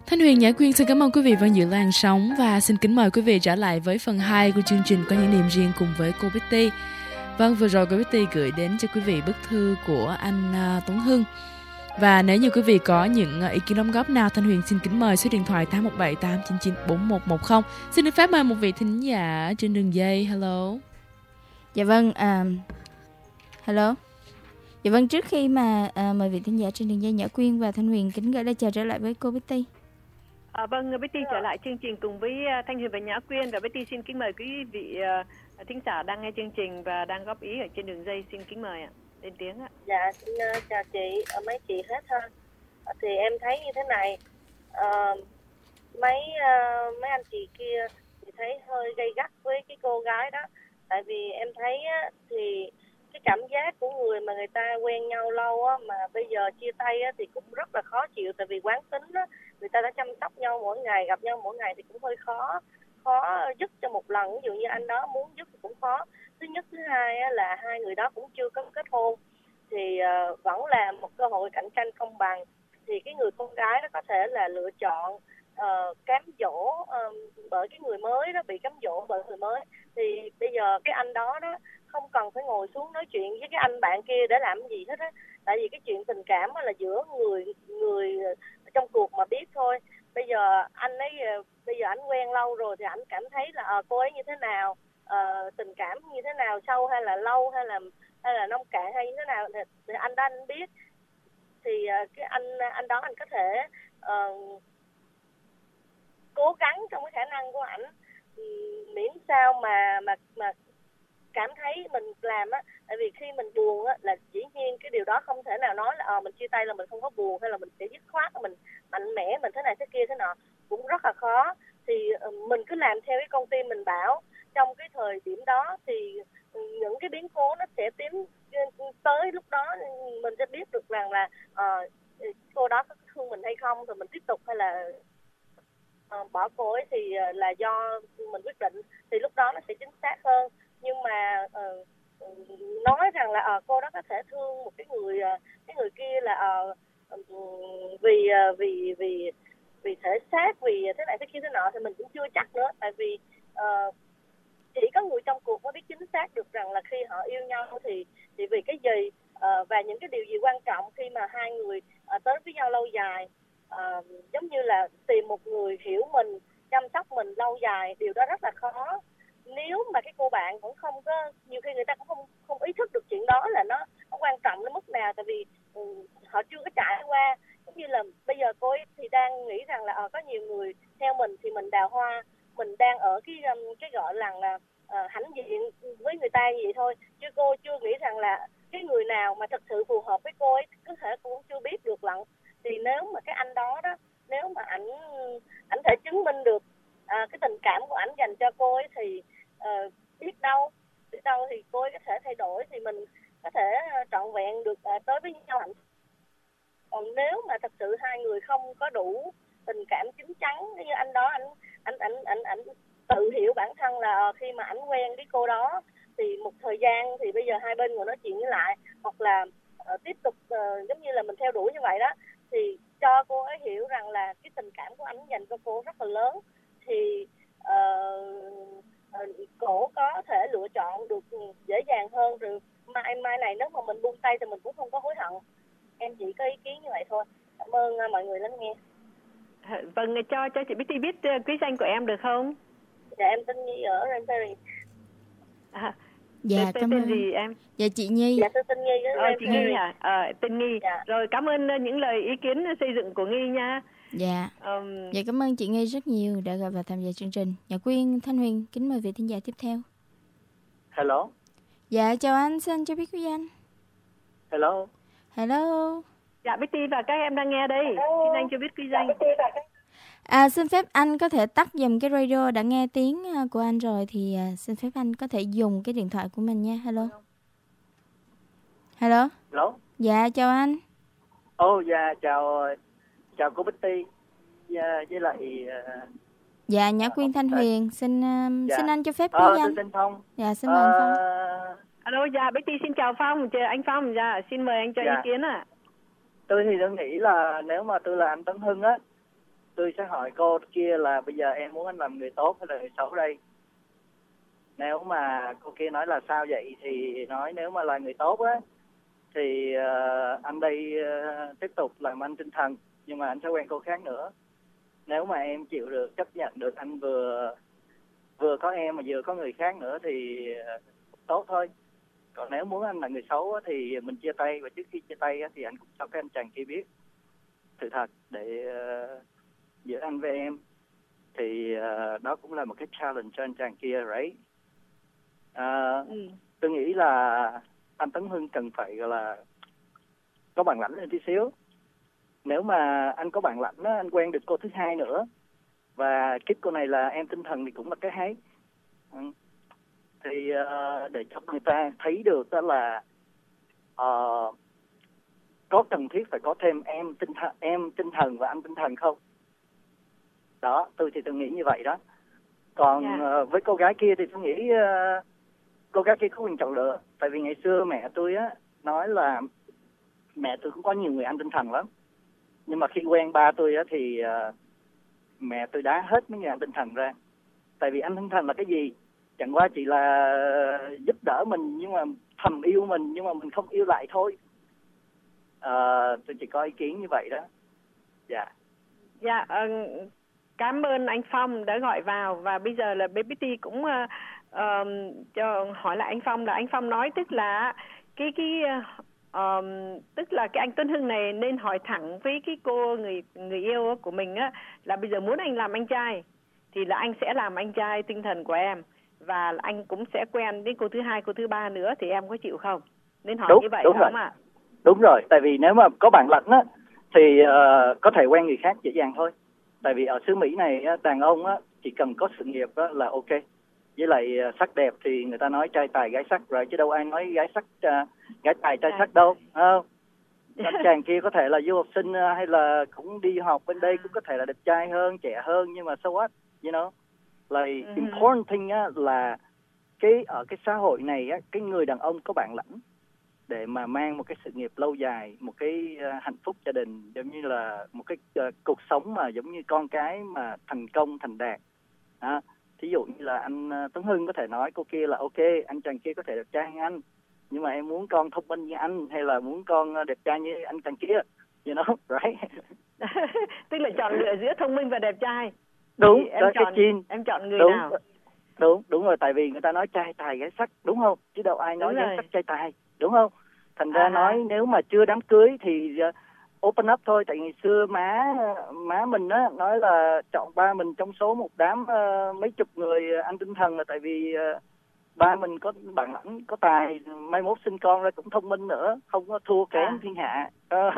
Thanh Huyền Nhã Quyên xin cảm ơn quý vị vẫn giữ làn sóng và xin kính mời quý vị trở lại với phần 2 của chương trình Có những niềm riêng cùng với cô Betty. Vâng, vừa rồi cô Betty gửi đến cho quý vị bức thư của anh Tuấn Hưng. Và nếu như quý vị có những ý kiến đóng góp nào, Thanh Huyền xin kính mời số điện thoại 817-899-4110. Xin được phép mời một vị thính giả trên đường dây. Hello. Dạ vâng, hello. Dạ vâng, trước khi mà mời vị thính giả trên đường dây, Nhã Quyên và Thanh Huyền kính gửi lời chào trở lại với cô Betty. Vâng, Betty trở lại chương trình cùng với Thanh Huyền và Nhã Quyên, và Betty xin kính mời quý vị thính giả đang nghe chương trình và đang góp ý ở trên đường dây, xin kính mời ạ, lên tiếng ạ. Dạ, xin chào chị, mấy chị hết ha. Thì em thấy như thế này, mấy anh chị kia thì thấy hơi gay gắt với cái cô gái đó, tại vì em thấy á, thì cái cảm giác của người mà người ta quen nhau lâu á, mà bây giờ chia tay á, thì cũng rất là khó chịu, tại vì quán tính á, người ta đã chăm sóc nhau mỗi ngày, gặp nhau mỗi ngày thì cũng hơi khó dứt cho một lần. Ví dụ như anh đó muốn dứt thì cũng khó. Thứ nhất, thứ hai á, là hai người đó cũng chưa có kết hôn, thì vẫn là một cơ hội cạnh tranh công bằng. Thì cái người con gái đó có thể là lựa chọn cám dỗ bởi cái người mới đó, bị cám dỗ bởi người mới. Thì bây giờ cái anh đó không cần phải ngồi xuống nói chuyện với cái anh bạn kia để làm gì hết á, tại vì cái chuyện tình cảm là giữa người trong cuộc mà biết thôi. Bây giờ anh ấy bây giờ anh quen lâu rồi thì anh cảm thấy là cô ấy như thế nào, tình cảm như thế nào, sâu hay là lâu, hay là nông cạn hay như thế nào thì anh đó anh biết. Thì cái anh đó anh có thể cố gắng trong cái khả năng của ảnh, miễn sao mà cảm thấy mình làm á. Tại vì khi mình buồn á là dĩ nhiên cái điều đó không thể nào nói là mình chia tay là mình không có buồn, hay là mình sẽ dứt khoát, mình mạnh mẽ, mình thế này thế kia thế nọ, cũng rất là khó. Thì mình cứ làm theo cái con tim mình bảo. Trong cái thời điểm đó thì những cái biến cố nó sẽ tới, lúc đó mình sẽ biết được rằng là cô đó có thương mình hay không, rồi mình tiếp tục hay là bỏ cô ấy thì là do mình quyết định, thì lúc đó nó sẽ chính xác hơn. Nhưng mà nói rằng là cô đó có thể thương một cái người kia là vì thể xác, vì thế này thế kia thế nọ, thì mình cũng chưa chắc nữa. Tại vì chỉ có người trong cuộc mới biết chính xác được rằng là khi họ yêu nhau thì vì cái gì, và những cái điều gì quan trọng khi mà hai người tới với nhau lâu dài. Giống như là tìm một người hiểu mình, chăm sóc mình lâu dài, điều đó rất là khó. Nếu mà cái cô bạn cũng không có, nhiều khi người ta cũng không ý thức được chuyện đó là nó quan trọng đến mức nào, tại vì họ chưa có trải qua. Giống như là bây giờ cô ấy thì đang nghĩ rằng là có nhiều người theo mình thì mình đào hoa, mình đang ở cái gọi là hãnh diện với người ta như vậy thôi, chứ cô chưa nghĩ rằng là cái người nào mà thật sự phù hợp với cô ấy có thể cô cũng chưa biết được lận. Thì nếu mà cái anh đó nếu mà ảnh thể chứng minh được cái tình cảm của ảnh dành cho cô ấy thì biết đâu thì cô ấy có thể thay đổi, thì mình có thể trọn vẹn được tới với nhau hạnh phúc. Còn nếu mà thật sự hai người không có đủ tình cảm chín chắn, như anh đó anh tự hiểu bản thân là khi mà ảnh quen cái cô đó thì một thời gian thì bây giờ hai bên ngồi nói chuyện với lại, hoặc là tiếp tục giống như là mình theo đuổi như vậy đó, thì cho cô ấy hiểu rằng là cái tình cảm của anh dành cho cô rất là lớn, thì cổ có thể lựa chọn được dễ dàng hơn. Rồi mai này nếu mà mình buông tay thì mình cũng không có hối hận. Em chỉ có ý kiến như vậy thôi. Cảm ơn mọi người lắng nghe. Vâng, cho chị Betty biết quý danh của em được không? Dạ, em tên Nhi ở Rainberry. Dạ, cảm ơn. Gì em? Dạ, chị Nhi. Dạ, tên Nhi. Chị Nhi à? Tên Nhi. Dạ. Rồi, cảm ơn những lời ý kiến xây dựng của Nhi nha. Dạ. Dạ, cảm ơn chị Nhi rất nhiều đã gặp và tham gia chương trình. Nhã Quyên, Thanh Huyền kính mời vị thính giả tiếp theo. Hello. Dạ, chào anh, xin cho biết quý danh. Hello. Dạ, Betty và các em đang nghe đây. Xin anh cho biết quý danh. Xin phép anh có thể tắt dùm cái radio, đã nghe tiếng của anh rồi thì xin phép anh có thể dùng cái điện thoại của mình nha. Hello. Dạ, chào anh. Dạ, chào cô Betty với lại dạ, Nhã Quyên, Thanh Huyền. Xin anh cho phép quý danh. Xin Phong. Dạ, xin mời anh Phong. Alo, dạ, Betty xin chào Phong, anh Phong, dạ, xin mời anh cho ý kiến ạ. Tôi nghĩ là nếu mà tôi là anh Tấn Hưng á, tôi sẽ hỏi cô kia là bây giờ em muốn anh làm người tốt hay là người xấu đây? Nếu mà cô kia nói là sao vậy thì nói nếu mà là người tốt á thì anh đây tiếp tục làm anh tinh thần, nhưng mà anh sẽ quen cô khác nữa. Nếu mà em chịu được, chấp nhận được anh vừa có em mà vừa có người khác nữa thì tốt thôi. Còn nếu muốn anh là người xấu á, thì mình chia tay, và trước khi chia tay á, thì anh cũng cho cái anh chàng kia biết sự thật để giữa anh với em. Thì đó cũng là một cái challenge cho anh chàng kia, right? Tôi nghĩ là anh Tấn Hưng cần phải gọi là có bản lãnh lên tí xíu. Nếu mà anh có bản lãnh á, anh quen được cô thứ hai nữa và kiếp cô này là em tinh thần thì cũng là cái hay. Thì để cho người ta thấy được đó là có cần thiết phải có thêm em tinh thần và anh tinh thần không? Đó, tôi nghĩ như vậy đó. Còn với cô gái kia thì tôi nghĩ cô gái kia có quyền chọn lựa. Tại vì ngày xưa mẹ tôi á nói là mẹ tôi cũng có nhiều người anh tinh thần lắm, nhưng mà khi quen ba tôi á thì mẹ tôi đá hết mấy người anh tinh thần ra. Tại vì anh tinh thần là cái gì? Chẳng qua chỉ là giúp đỡ mình, nhưng mà thầm yêu mình, nhưng mà mình không yêu lại thôi. Tôi chỉ có ý kiến như vậy đó. Dạ. Cảm ơn anh Phong đã gọi vào. Và bây giờ là BBT cũng cho hỏi lại anh Phong, là anh Phong nói tức là tức là cái anh Tuấn Hưng này nên hỏi thẳng với cái cô người yêu của mình á, là bây giờ muốn anh làm anh trai thì là anh sẽ làm anh trai tinh thần của em, và anh cũng sẽ quen đến cô thứ hai, cô thứ ba nữa, thì em có chịu không? Nên hỏi như vậy không ạ? Đúng rồi, tại vì nếu mà có bản lãnh á thì có thể quen người khác dễ dàng thôi. Tại vì ở xứ Mỹ này đàn ông á chỉ cần có sự nghiệp á là ok. Với lại sắc đẹp thì người ta nói trai tài gái sắc rồi, chứ đâu ai nói gái tài trai sắc đâu. Anh chàng kia có thể là du học sinh hay là cũng đi học bên đây, cũng có thể là đẹp trai hơn, trẻ hơn, nhưng mà so what, you know. Like important thing á là ở cái xã hội này á, cái người đàn ông có bản lãnh để mà mang một cái sự nghiệp lâu dài, một cái hạnh phúc gia đình, giống như là một cái cuộc sống mà giống như con cái mà thành công thành đạt. Thí dụ như là anh Tuấn Hưng có thể nói cô kia là ok, anh chàng kia có thể đẹp trai như anh, nhưng mà em muốn con thông minh như anh, hay là muốn con đẹp trai như anh chàng kia, you know, right? Tức là chọn lựa giữa thông minh và đẹp trai. Đúng, em chọn người nào? Đúng rồi, tại vì người ta nói trai tài gái sắc, đúng không? Chứ đâu ai nói gái sắc trai tài, đúng không? Thành ra nói nếu mà chưa đám cưới thì open up thôi. Tại ngày xưa má mình á nói là chọn ba mình trong số một đám mấy chục người anh tinh thần, là tại vì ba mình có bản lãnh, có tài, mai mốt sinh con ra cũng thông minh nữa, không có thua kém thiên hạ.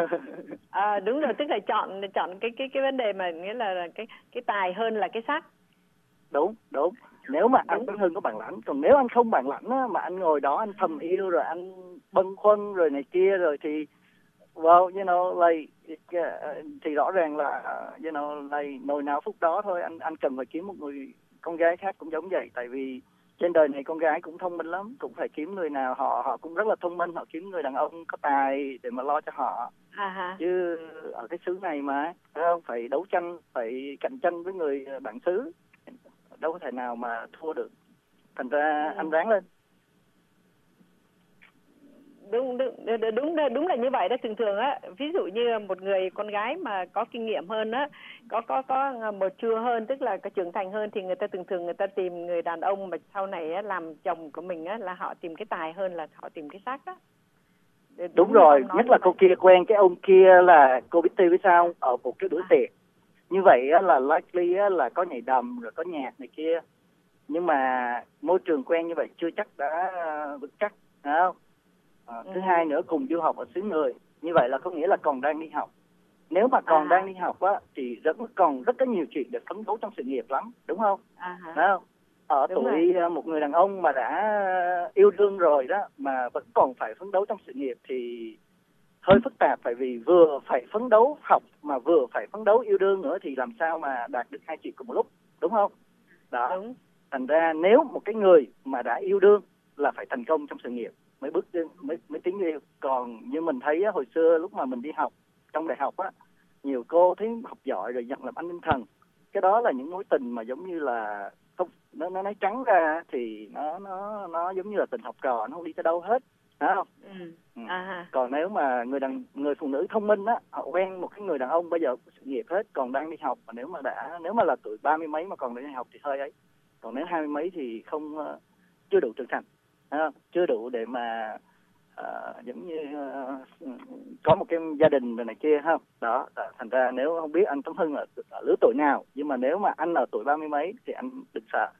Đúng rồi, tức là chọn cái vấn đề mà nghĩa là cái tài hơn là cái sắc. Đúng. Nếu mà anh Tuấn Hưng có bản lãnh, còn nếu anh không bản lãnh á, mà anh ngồi đó anh thầm yêu rồi anh bâng khuâng rồi này kia rồi thì well, you know, like thì rõ ràng là you know, like nồi nào phút đó thôi. Anh cần phải kiếm một người con gái khác cũng giống vậy. Tại vì trên đời này con gái cũng thông minh lắm, cũng phải kiếm người nào họ cũng rất là thông minh, họ kiếm người đàn ông có tài để mà lo cho họ. Chứ ở cái xứ này mà không phải đấu tranh, phải cạnh tranh với người bản xứ, đâu có thể nào mà thua được. Thành ra anh ráng lên. Đúng là như vậy đó. Thường á, ví dụ như một người con gái mà có kinh nghiệm hơn á, có một chua hơn, tức là có trưởng thành hơn, thì người ta thường người ta tìm người đàn ông mà sau này á, làm chồng của mình á, là họ tìm cái tài hơn là họ tìm cái sắc á. Đúng rồi, nhất là cô kia quen cái ông kia là cô biết với sao ở một cái bữa tiệc như vậy á, là likely á, là có nhảy đầm rồi có nhạc này kia, nhưng mà môi trường quen như vậy chưa chắc đã vững chắc, phải không? Thứ hai nữa, cùng du học ở xứ người, như vậy là có nghĩa là còn đang đi học. Nếu mà còn đang đi học á thì còn rất có nhiều chuyện để phấn đấu trong sự nghiệp lắm, đúng không? Phải không? Ở đúng tuổi rồi. Một người đàn ông mà đã yêu đương rồi đó mà vẫn còn phải phấn đấu trong sự nghiệp thì hơi phức tạp. Tại vì vừa phải phấn đấu học mà vừa phải phấn đấu yêu đương nữa thì làm sao mà đạt được hai chuyện cùng một lúc, đúng không? Đó. Đúng. Thành ra nếu một cái người mà đã yêu đương là phải thành công trong sự nghiệp mới bước mới tính yêu. Còn như mình thấy á, hồi xưa lúc mà mình đi học trong đại học á, nhiều cô thấy học giỏi rồi nhận làm anh linh thần. Cái đó là những mối tình mà giống như là không, nó nói trắng ra thì nó giống như là tình học trò, nó không đi tới đâu hết, phải không? Còn nếu mà người phụ nữ thông minh á, họ quen một cái người đàn ông bây giờ có sự nghiệp hết, còn đang đi học, mà nếu mà là tuổi 30 mấy mà còn đang đi học thì hơi ấy. Còn nếu 20 mấy thì chưa đủ trưởng thành, chưa đủ để mà giống như có một cái gia đình này kia ha. Đó, thành ra nếu không biết anh Tấn Hưng ở lứa tuổi nào, nhưng mà nếu mà anh ở tuổi 30 mấy thì anh đừng sợ.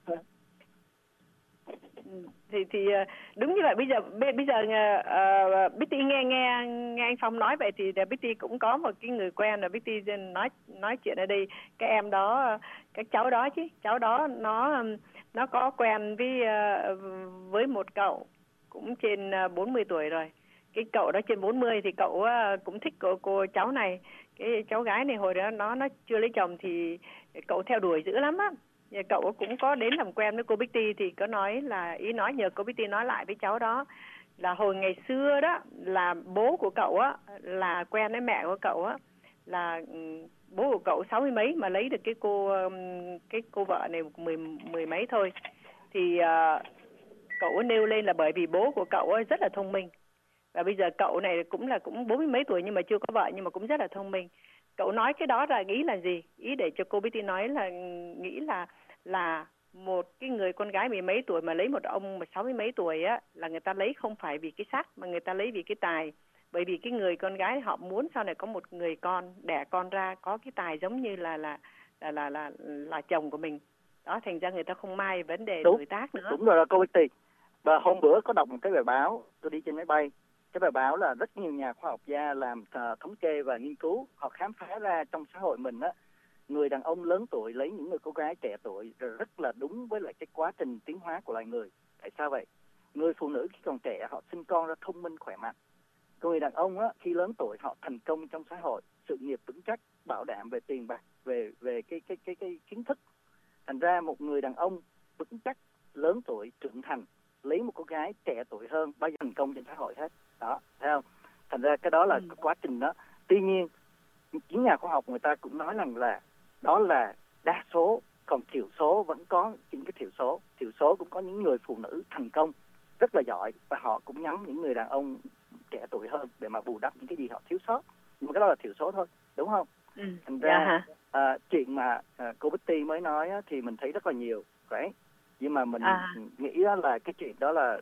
Thì đúng như vậy. Bây giờ Bitty nghe anh Phong nói vậy thì Bitty cũng có một cái người quen là Bitty nói chuyện ở đây. Cái em đó, cái cháu đó chứ, cháu đó nó có quen với một cậu cũng trên 40 tuổi rồi. Cái cậu đó trên 40 thì cậu cũng thích cô cháu này. Cái cháu gái này hồi đó nó chưa lấy chồng thì cậu theo đuổi dữ lắm á. Cậu cũng có đến làm quen với cô Bitty thì có nói là nhờ cô Bitty nói lại với cháu đó là hồi ngày xưa đó là bố của cậu á là quen với mẹ của cậu á, là bố của cậu 60 mấy mà lấy được cái cô vợ này mười mấy thôi. Thì cậu nêu lên là bởi vì bố của cậu ấy rất là thông minh, và bây giờ cậu này cũng 40 mấy tuổi nhưng mà chưa có vợ, nhưng mà cũng rất là thông minh. Cậu nói cái đó là ý là gì? Ý để cho cô Bitty nói là nghĩ là một cái người con gái mười mấy tuổi mà lấy một ông mà 60 mấy tuổi á, là người ta lấy không phải vì cái sắc mà người ta lấy vì cái tài. Bởi vì cái người con gái họ muốn sau này có một người con, đẻ con ra có cái tài giống như là chồng của mình. Đó, thành ra người ta không mai vấn đề tuổi tác nữa. Đúng rồi cô Bitty. Và hôm bữa có đọc một cái bài báo, tôi đi trên máy bay. Cái bài báo là rất nhiều nhà khoa học gia làm thống kê và nghiên cứu, họ khám phá ra trong xã hội mình á, người đàn ông lớn tuổi lấy những người cô gái trẻ tuổi rất là đúng với lại cái quá trình tiến hóa của loài người. Tại sao vậy? Người phụ nữ khi còn trẻ họ sinh con ra thông minh khỏe mạnh. Người đàn ông á, khi lớn tuổi họ thành công trong xã hội, sự nghiệp vững chắc, bảo đảm về tiền bạc, về cái kiến thức. Thành ra một người đàn ông vững chắc, lớn tuổi, trưởng thành lấy một cô gái trẻ tuổi hơn bao giờ thành công trên xã hội hết. Đó, thấy không? Thành ra cái đó là cái quá trình đó. Tuy nhiên, những nhà khoa học người ta cũng nói rằng là đó là đa số, còn thiểu số vẫn có những cái thiểu số. Thiểu số cũng có những người phụ nữ thành công rất là giỏi, và họ cũng nhắm những người đàn ông trẻ tuổi hơn để mà bù đắp những cái gì họ thiếu sót. Nhưng mà cái đó là thiểu số thôi, đúng không? Thành ra chuyện mà cô Bitty mới nói á, thì mình thấy rất là nhiều, right? Nhưng mà mình nghĩ là cái chuyện đó là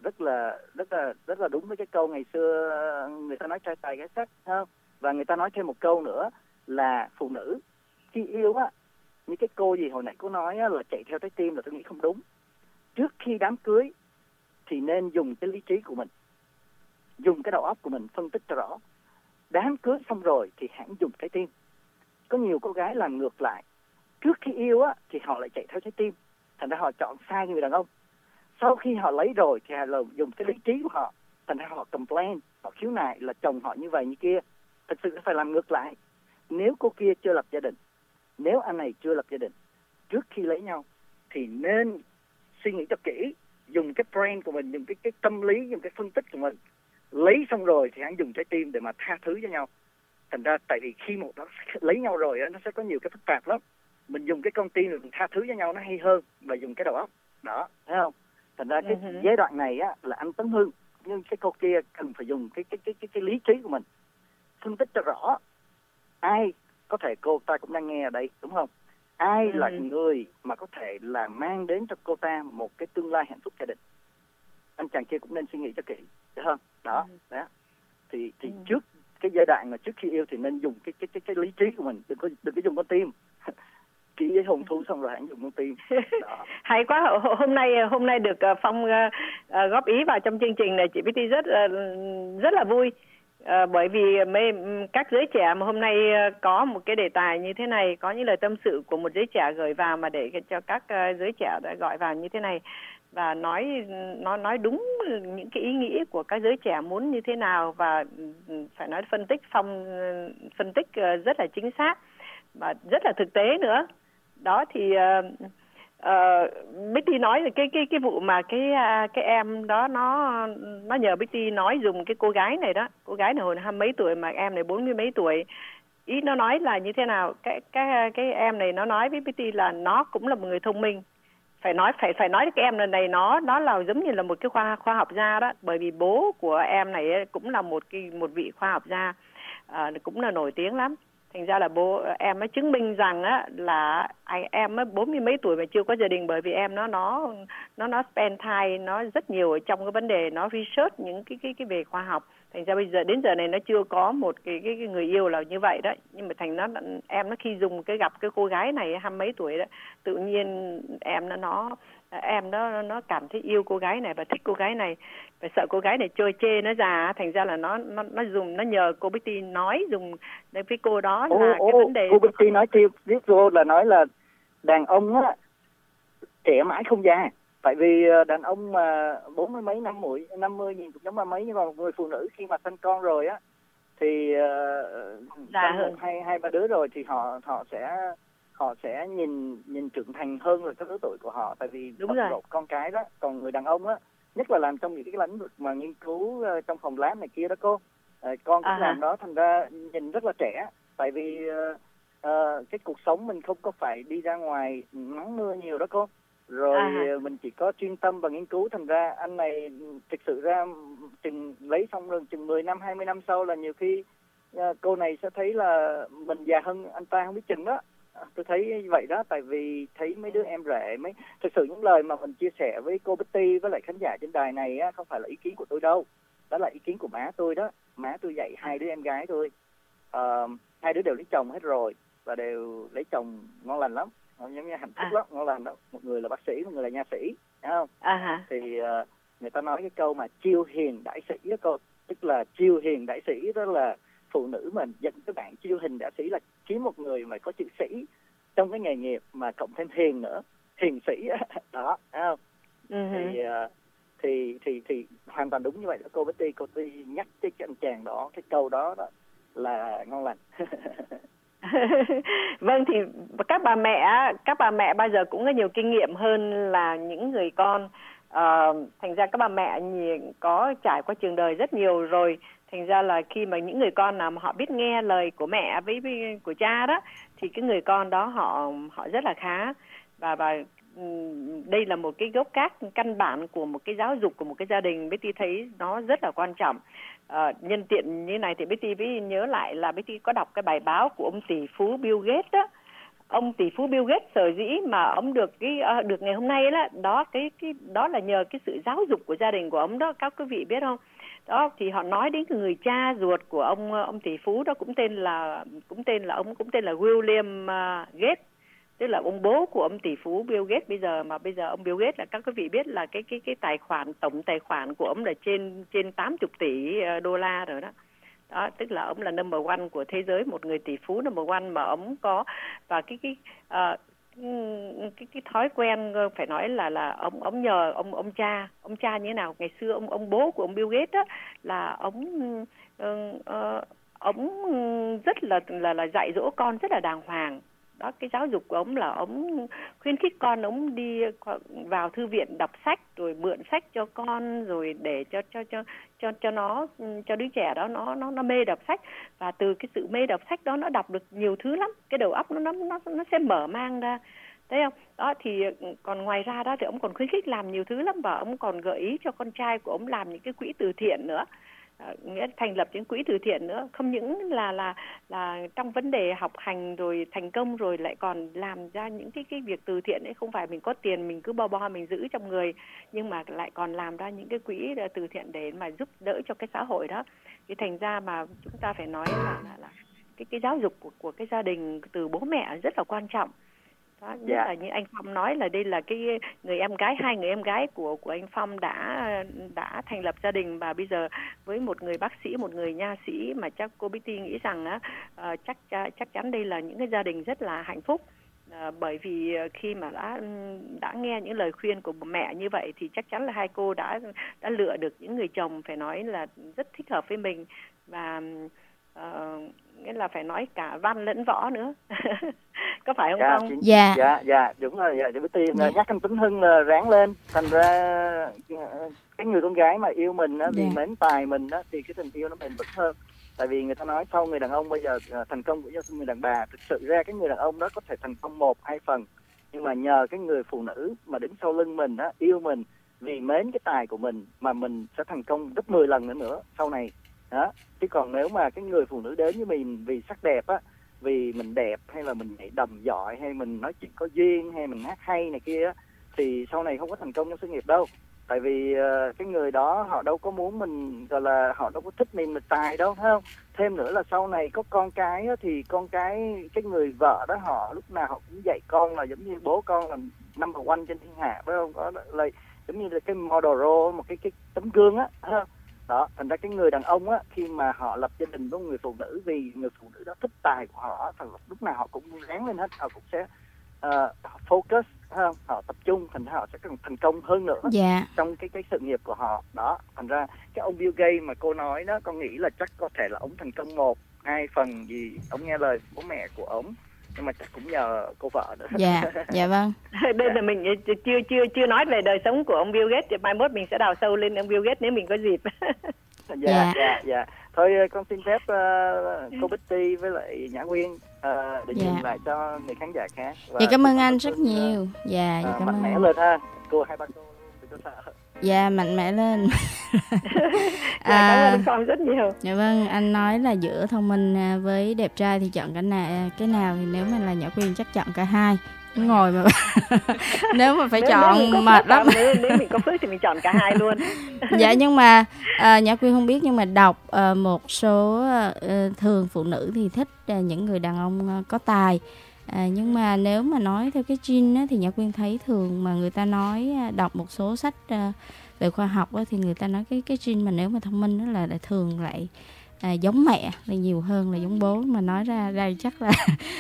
rất là đúng với cái câu ngày xưa người ta nói trai tài gái sắc, không? Và người ta nói thêm một câu nữa là phụ nữ khi yêu á, như cái cô gì hồi nãy cô nói á, là chạy theo trái tim, là tôi nghĩ không đúng. Trước khi đám cưới thì nên dùng cái lý trí của mình, dùng cái đầu óc của mình phân tích cho rõ. Đám cưới xong rồi thì hãy dùng trái tim. Có nhiều cô gái làm ngược lại, trước khi yêu á thì họ lại chạy theo trái tim, thành ra họ chọn sai người đàn ông. Sau khi họ lấy rồi thì họ dùng cái lý trí của họ, thành ra họ complain, họ khiếu nại là chồng họ như vậy như kia. Thật sự phải làm ngược lại. Nếu cô kia chưa lập gia đình, nếu anh này chưa lập gia đình, trước khi lấy nhau thì nên suy nghĩ cho kỹ, dùng cái brain của mình, dùng cái tâm lý, dùng cái phân tích của mình. Lấy xong rồi thì hãy dùng trái tim để mà tha thứ cho nhau. Thành ra tại vì khi một đó lấy nhau rồi nó sẽ có nhiều cái phức tạp lắm. Mình dùng cái con tim rồi mình tha thứ cho nhau nó hay hơn và dùng cái đầu óc. Đó, thấy không? Thành ra cái giai đoạn này á là anh Tấn Hưng, nhưng cái cô kia cần phải dùng cái lý trí của mình, phân tích cho rõ. Ai có thể cô ta cũng đang nghe ở đây, đúng không? Ai là người mà có thể là mang đến cho cô ta một cái tương lai hạnh phúc gia đình. Anh chàng kia cũng nên suy nghĩ cho kỹ, được không? Đó, đó. Thì trước cái giai đoạn mà trước khi yêu thì nên dùng cái lý trí của mình, đừng có dùng con tim. Kỹ với hồn thú xong rồi hãy dùng con tim. Đó. Hay quá, hôm nay được Phong góp ý vào trong chương trình này, chị Bitty rất là vui. Bởi vì các giới trẻ mà hôm nay có một cái đề tài như thế này, có những lời tâm sự của một giới trẻ gửi vào mà để cho các giới trẻ đã gọi vào như thế này và nói đúng những cái ý nghĩ của các giới trẻ muốn như thế nào, và phải nói Phong phân tích rất là chính xác và rất là thực tế nữa. Đó thì Bitty nói là cái vụ mà cái em đó nó nhờ Bitty nói dùng cái cô gái này đó, cô gái này hồi 20 mấy tuổi mà em này 40 mấy tuổi, ý nó nói là như thế nào, cái em này nó nói với Betty là nó cũng là một người thông minh. Phải nói cái em này nó là giống như là một cái khoa học gia đó, bởi vì bố của em này cũng là một vị khoa học gia, cũng là nổi tiếng lắm. Thành ra là bố em mới chứng minh rằng á là em mới 40 mấy tuổi mà chưa có gia đình, bởi vì em nó spend time nó rất nhiều ở trong cái vấn đề nó research những cái về khoa học. Thành ra bây giờ đến giờ này nó chưa có một cái người yêu là như vậy đó. Nhưng mà thành em nó khi dùng gặp cái cô gái này 20 mấy tuổi đó, tự nhiên em nó cảm thấy yêu cô gái này và thích cô gái này, và sợ cô gái này chơi chê nó già. Thành ra là nó nhờ cô Betty nói dùng với cô đó là cái vấn đề. Cô Betty nói tiếp vô là nói là đàn ông á trẻ mãi không già. Tại vì đàn ông mà 40 mấy 50 nhìn cũng giống ba mấy, nhưng mà người phụ nữ khi mà sinh con rồi á thì hai ba đứa rồi thì họ sẽ nhìn trưởng thành hơn rồi các lứa tuổi của họ, tại vì bận rộn con cái đó. Còn người đàn ông á, nhất là làm trong những cái lĩnh vực mà nghiên cứu trong phòng lab này kia đó cô, con cũng làm đó, thành ra nhìn rất là trẻ. Tại vì cái cuộc sống mình không có phải đi ra ngoài nắng mưa nhiều đó cô, rồi mình chỉ có chuyên tâm và nghiên cứu. Thành ra anh này thực sự ra chừng lấy xong rồi chừng 10 năm 20 năm sau là nhiều khi cô này sẽ thấy là mình già hơn anh ta không biết chừng đó. Tôi thấy vậy đó, tại vì thấy mấy đứa em rể thực sự những lời mà mình chia sẻ với cô Betty với lại khán giả trên đài này á, không phải là ý kiến của tôi đâu, đó là ý kiến của má tôi đó. Má tôi dạy hai đứa em gái tôi, hai đứa đều lấy chồng hết rồi và đều lấy chồng ngon lành lắm, giống như hạnh phúc lắm, ngon lành đó. Một người là bác sĩ, một người là nha sĩ, thấy không? Thì người ta nói cái câu mà chiêu hiền đại sĩ đó cô, tức là chiêu hiền đại sĩ đó là phụ nữ mình dẫn các bạn chiêu hiền đại sĩ là kiếm một người mà có chữ sĩ trong cái nghề nghiệp mà cộng thêm hiền nữa, hiền sĩ đó, thấy không? Thì hoàn toàn đúng như vậy đó cô Betty. Cô Betty nhắc cái anh chàng đó, cái câu đó là ngon lành. Vâng, thì các bà mẹ bao giờ cũng có nhiều kinh nghiệm hơn là những người con. Thành ra các bà mẹ có trải qua trường đời rất nhiều rồi. Thành ra là khi mà những người con nào mà họ biết nghe lời của mẹ với của cha đó, thì cái người con đó họ rất là khá. Và đây là một cái gốc gác căn bản của một cái giáo dục của một cái gia đình. Betty thấy nó rất là quan trọng. Nhân tiện như này thì Betty nhớ lại là Betty có đọc cái bài báo của ông tỷ phú Bill Gates đó. Ông tỷ phú Bill Gates sở dĩ mà ông được ngày hôm nay đó đó là nhờ cái sự giáo dục của gia đình của ông đó, các quý vị biết không? Đó thì họ nói đến cái người cha ruột của ông tỷ phú đó cũng tên là William Gates, tức là ông bố của ông tỷ phú Bill Gates bây giờ ông Bill Gates là các quý vị biết là cái tổng tài khoản của ông là trên 80 tỷ đô la rồi đó. Đó, tức là ông là number one của thế giới, một người tỷ phú number one mà ông có. Và cái thói quen phải nói là ông nhờ ông cha như thế nào. Ngày xưa ông bố của ông Bill Gates đó là ông rất là dạy dỗ con rất là đàng hoàng. Đó, cái giáo dục của ông là ông khuyến khích con ông đi vào thư viện đọc sách, rồi mượn sách cho con, rồi để cho đứa trẻ đó nó mê đọc sách. Và từ cái sự mê đọc sách đó nó đọc được nhiều thứ lắm, cái đầu óc nó sẽ mở mang ra, thấy không? Đó thì còn ngoài ra đó thì ông còn khuyến khích làm nhiều thứ lắm, và ông còn gợi ý cho con trai của ông làm những cái quỹ từ thiện nữa. Nghĩa thành lập những quỹ từ thiện nữa, không những là trong vấn đề học hành rồi thành công, rồi lại còn làm ra những cái việc từ thiện ấy. Không phải mình có tiền mình cứ bo mình giữ trong người, nhưng mà lại còn làm ra những cái quỹ từ thiện để mà giúp đỡ cho cái xã hội đó. Thì thành ra mà chúng ta phải nói là cái giáo dục của cái gia đình từ bố mẹ rất là quan trọng. Đó, nhất là như anh Phong nói là đây là cái hai người em gái của anh Phong đã thành lập gia đình, và bây giờ với một người bác sĩ, một người nha sĩ mà chắc cô Betty nghĩ rằng chắc chắn đây là những cái gia đình rất là hạnh phúc. Bởi vì khi mà đã nghe những lời khuyên của mẹ như vậy thì chắc chắn là hai cô đã lựa được những người chồng phải nói là rất thích hợp với mình, và nghĩa là phải nói cả văn lẫn võ nữa. Có phải không Phong? Dạ đúng rồi. Dạ Betty nhắc anh Tuấn Hưng là ráng lên. Thành ra cái người con gái mà yêu mình á, vì mến tài mình á, thì cái tình yêu nó bền vững hơn. Tại vì người ta nói sau người đàn ông bây giờ thành công của người đàn bà. Thực sự ra cái người đàn ông đó có thể thành công 1-2 phần, nhưng mà nhờ cái người phụ nữ mà đứng sau lưng mình á, yêu mình vì mến cái tài của mình mà mình sẽ thành công gấp 10 lần nữa sau này đó. Chứ còn nếu mà cái người phụ nữ đến với mình vì sắc đẹp á, vì mình đẹp hay là mình nhảy đầm giỏi hay mình nói chuyện có duyên hay mình hát hay này kia á, thì sau này không có thành công trong sự nghiệp đâu. Tại vì cái người đó họ đâu có muốn mình, gọi là họ đâu có thích mình tài đâu, thấy không? Thêm nữa là sau này có con cái á, thì con cái người vợ đó họ lúc nào họ cũng dạy con là giống như bố con là number one trên thiên hạ, phải không? Có là giống như là cái model role, một cái tấm gương á, thấy không? Đó, thành ra cái người đàn ông á, khi mà họ lập gia đình với người phụ nữ vì người phụ nữ đó thích tài của họ, thì lúc nào họ cũng ráng lên hết, họ cũng sẽ focus, không? Họ tập trung, thành ra họ sẽ càng thành công hơn nữa trong cái sự nghiệp của họ. Đó, thành ra cái ông Bill Gates mà cô nói đó, con nghĩ là chắc có thể là ông thành công 1-2 phần vì ông nghe lời bố mẹ của ông, nhưng mà chắc cũng nhờ cô vợ nữa. Dạ vâng. Đây là mình chưa nói về đời sống của ông Bill Gates, mai mốt mình sẽ đào sâu lên ông Bill Gates nếu mình có dịp. Dạ. Thôi con xin phép cô Betty với lại Nhã Quyên để nhìn lại cho người khán giả khác. Dạ cảm ơn anh rất nhiều. Dạ cảm ơn. Mạnh mẽ lên ha. Cô hai ba cô đừng có sợ. Dạ mạnh mẽ lên. Cảm ơn con rất nhiều. Dạ vâng, anh nói là giữa thông minh với đẹp trai thì chọn cái nào thì nếu mà là Nhã Quyên chắc chọn cả hai. Ngồi mà nếu mà phải chọn mệt lắm. Nếu mình có phước thì mình chọn cả hai luôn. Dạ nhưng mà Nhã Quyên không biết, nhưng mà đọc một số thường phụ nữ thì thích những người đàn ông có tài. Nhưng mà nếu mà nói theo cái gene á, thì Nhã Quyên thấy thường mà người ta nói đọc một số sách về khoa học á, thì người ta nói cái gene mà nếu mà thông minh đó là thường lại giống mẹ là nhiều hơn là giống bố. Mà nói ra đây chắc là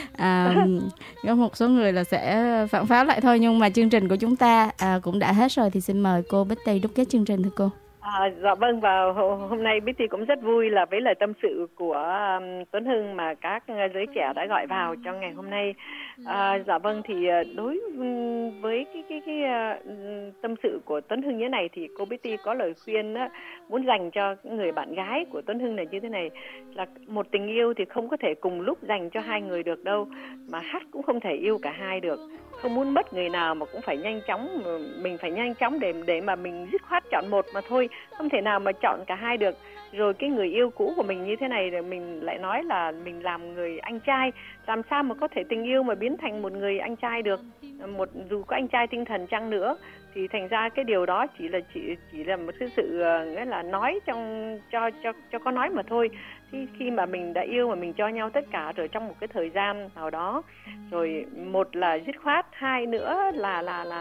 có một số người là sẽ phản pháo lại thôi. Nhưng mà chương trình của chúng ta cũng đã hết rồi, thì xin mời cô Betty đúc kết chương trình thưa cô. Dạ vâng, và hôm nay Betty cũng rất vui là với lời tâm sự của Tuấn Hưng mà các giới trẻ đã gọi vào trong ngày hôm nay. Dạ vâng, thì đối với cái tâm sự của Tuấn Hưng như này thì cô Betty có lời khuyên muốn dành cho người bạn gái của Tuấn Hưng này như thế này, là một tình yêu thì không có thể cùng lúc dành cho hai người được đâu, mà hát cũng không thể yêu cả hai được. Không muốn mất người nào mà cũng phải nhanh chóng, mình phải nhanh chóng để mà mình dứt khoát chọn một mà thôi, không thể nào mà chọn cả hai được. Rồi cái người yêu cũ của mình như thế này rồi mình lại nói là mình làm người anh trai, làm sao mà có thể tình yêu mà biến thành một người anh trai được, dù có anh trai tinh thần chăng nữa. Thì thành ra cái điều đó chỉ là một cái sự nghĩa là nói cho có nói mà thôi. Khi mà mình đã yêu mà mình cho nhau tất cả rồi trong một cái thời gian nào đó, rồi một là dứt khoát, hai nữa là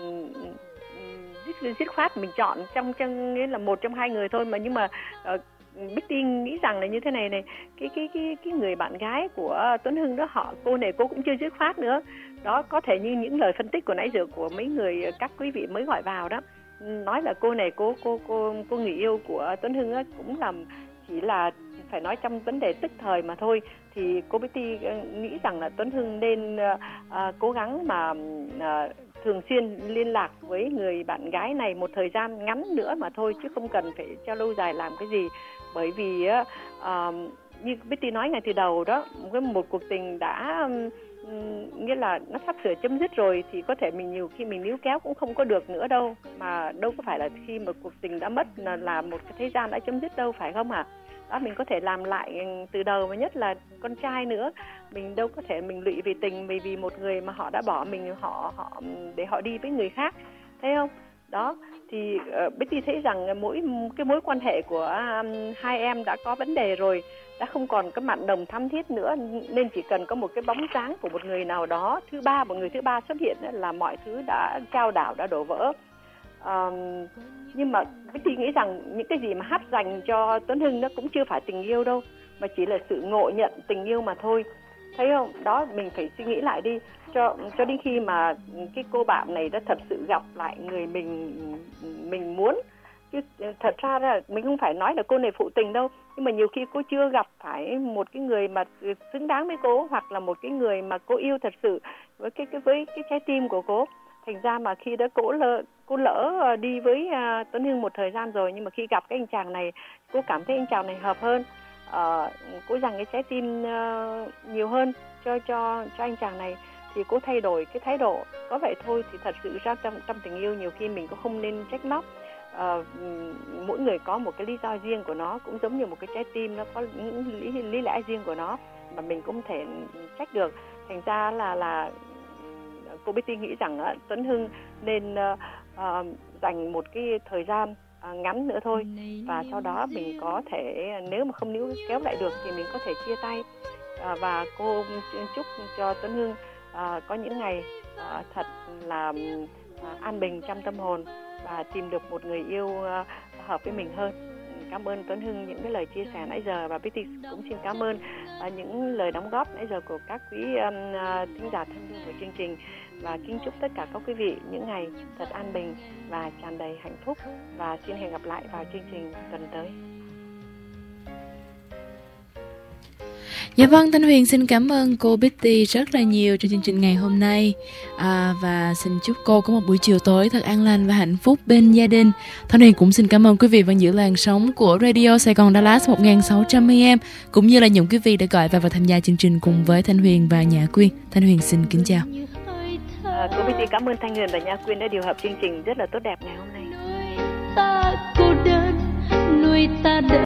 dứt khoát mình chọn trong nghĩa là một trong hai người thôi. Mà nhưng mà Betty nghĩ rằng là như thế này cái người bạn gái của Tuấn Hưng đó, cô này cô cũng chưa dứt khoát nữa đó. Có thể như những lời phân tích của nãy giờ của mấy người các quý vị mới gọi vào đó, nói là cô này cô người yêu của Tuấn Hưng đó, cũng chỉ là phải nói trong vấn đề tức thời mà thôi. Thì cô Betty nghĩ rằng là Tuấn Hưng nên cố gắng mà thường xuyên liên lạc với người bạn gái này một thời gian ngắn nữa mà thôi, chứ không cần phải cho lâu dài làm cái gì. Bởi vì như Betty nói ngay từ đầu đó, một cuộc tình đã nghĩa là nó sắp sửa chấm dứt rồi thì có thể mình nhiều khi mình níu kéo cũng không có được nữa đâu, mà đâu có phải là khi mà cuộc tình đã mất là một cái thời gian đã chấm dứt đâu, phải không ạ? Đó, mình có thể làm lại từ đầu, và nhất là con trai nữa, mình đâu có thể mình lụy vì tình vì một người mà họ đã bỏ mình, họ để họ đi với người khác, thấy không? Đó thì Betty thấy rằng cái mối quan hệ của hai em đã có vấn đề rồi, đã không còn có mặn nồng thắm thiết nữa, nên chỉ cần có một cái bóng dáng của một người nào đó một người thứ ba xuất hiện là mọi thứ đã chao đảo, đã đổ vỡ. Nhưng mà Betty nghĩ rằng những cái gì mà hát dành cho Tuấn Hưng nó cũng chưa phải tình yêu đâu, mà chỉ là sự ngộ nhận tình yêu mà thôi, thấy không? Đó, mình phải suy nghĩ lại đi, cho đến khi mà cái cô bạn này đã thật sự gặp lại người mình muốn. Chứ thật ra là mình không phải nói là cô này phụ tình đâu, nhưng mà nhiều khi cô chưa gặp phải một cái người mà xứng đáng với cô, hoặc là một cái người mà cô yêu thật sự với cái trái tim của cô. Thành ra mà khi đó cô lỡ đi với Tuấn Hưng một thời gian rồi, nhưng mà khi gặp cái anh chàng này, cô cảm thấy anh chàng này hợp hơn. cô dành cái trái tim nhiều hơn cho anh chàng này, thì cô thay đổi cái thái độ. Có vậy thôi, thì thật sự ra trong tình yêu nhiều khi mình cũng không nên trách móc. Mỗi người có một cái lý do riêng của nó, cũng giống như một cái trái tim nó có những lý lẽ riêng của nó mà mình cũng thể trách được. Thành ra là cô Betty nghĩ rằng Tuấn Hưng nên dành một cái thời gian ngắn nữa thôi, và sau đó mình có thể, nếu mà không níu kéo lại được thì mình có thể chia tay. Và cô chúc cho Tuấn Hưng có những ngày thật là an bình trong tâm hồn và tìm được một người yêu hợp với mình hơn. Cảm ơn Tuấn Hưng những cái lời chia sẻ nãy giờ, và Betty cũng xin cảm ơn những lời đóng góp nãy giờ của các quý thính giả thân thương của chương trình, và kính chúc tất cả các quý vị những ngày thật an bình và tràn đầy hạnh phúc, và xin hẹn gặp lại vào chương trình tuần tới. Dạ vâng, Thanh Huyền xin cảm ơn cô Betty rất là nhiều trong chương trình ngày hôm nay, và xin chúc cô có một buổi chiều tối thật an lành và hạnh phúc bên gia đình. Thanh Huyền cũng xin cảm ơn quý vị vẫn giữ làn sóng của Radio Sài Gòn Dallas 1600 AM, cũng như là những quý vị đã gọi và tham gia chương trình cùng với Thanh Huyền và Nhã Quyên. Thanh Huyền xin kính chào. Cô Betty cảm ơn Thanh Huyền và Nhã Quyên đã điều hợp chương trình rất là tốt đẹp ngày hôm nay.